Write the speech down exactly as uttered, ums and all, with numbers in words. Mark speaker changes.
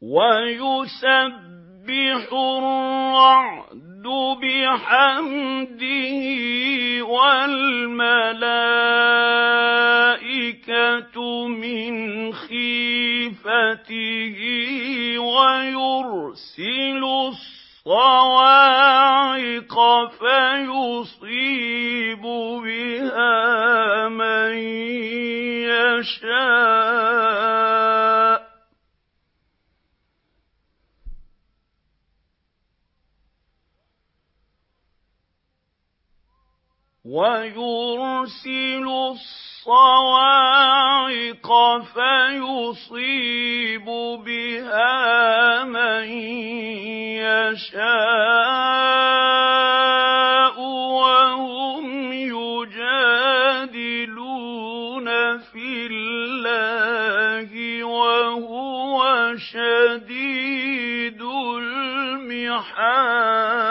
Speaker 1: وَيُسَبِّحُ الرَّعْدُ بِحَمْدِهِ وَالْمَلَائِكَةُ مِنْ خِيفَتِهِ وَيُرْسِلُ الصَّوَاعِقَ فَيُصِيبُ بِهَا مَن يَشَاءُ وَيُرْسِلُ الصَّوَاعِقَ فَيُصِيبُ بِهَا مَن يَشَاءُ وَهُمْ يُجَادِلُونَ فِي اللَّهِ وَهُوَ شَدِيدُ الْمِحَالِ